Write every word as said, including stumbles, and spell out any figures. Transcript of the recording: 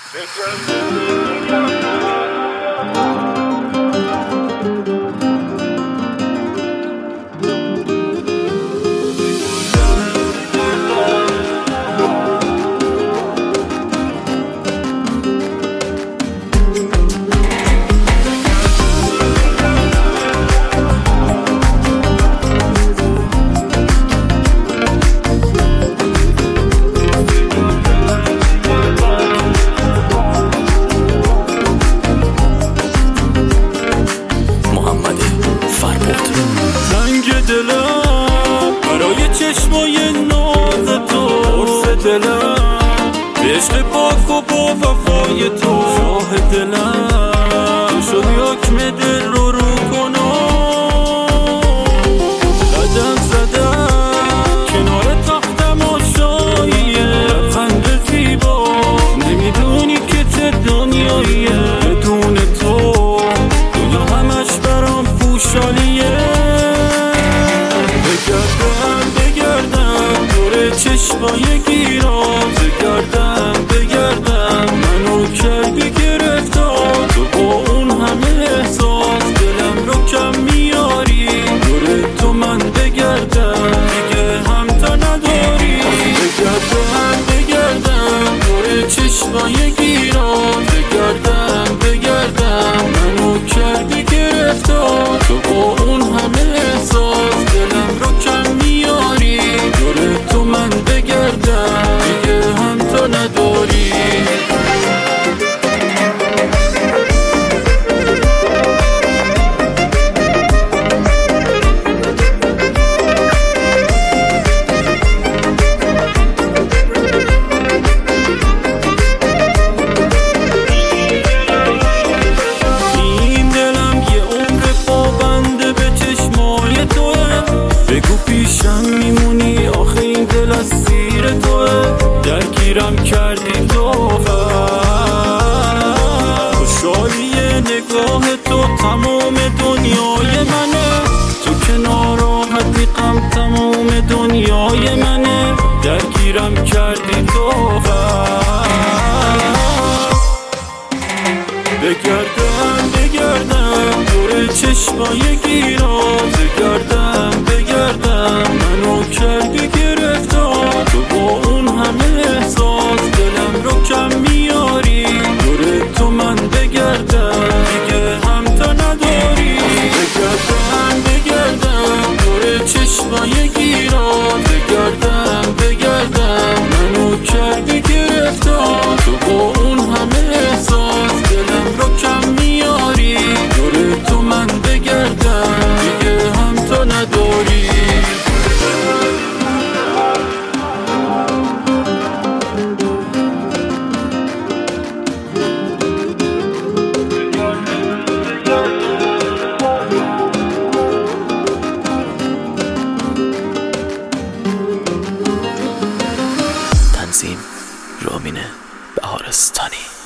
دلم برای چشمای ناز تو، قرص دلم به عشق پاک و با وفای تو، شاه دلم تو شدی حکم دل رو رو کنم. قدم زدم کنار تخت تماشاییه، لبخند زیبا نمیدونی که چه دنیاییه، بدون تو دنیا همش برام پوشالیه. بگردم بگردم دور چشمای گیران، بگردم بگردم منو کردی گرفتار، تو با اون همه احساس دلم رو کم میاری، دور تو من بگردم دیگه همتا نداری. بگردم بگردم دور چشمای گیران، بگردم بگردم منو کردی گرفتار، تو با اون همه احساس دلم رو کم میاری، دور تو من بگردم دیگه همتا نداری. بگو پیشم میمونی آخه این دل از سیر توه، درگیرم کردی تو خوشحالی نگاه تو تمام دنیای منه، تو که ناراحتی غم تمام دنیای منه، درگیرم کردی تو. بگردم بگردم دور چشمای گیران، بگردم بگردم منو کردی گرفتار، تو با اون همه احساس دلم رو کم میاری، دور تو من بگردم دیگه همتا نداری. بگردم بگردم دور چشمای گیران، بگردم بگردم منو کردی گرفتار، تو با اون همه احساس دلم رو کم میاری، دور تو من بگردم دیگه همتا نداری. تنظیم رامین بهارستانی.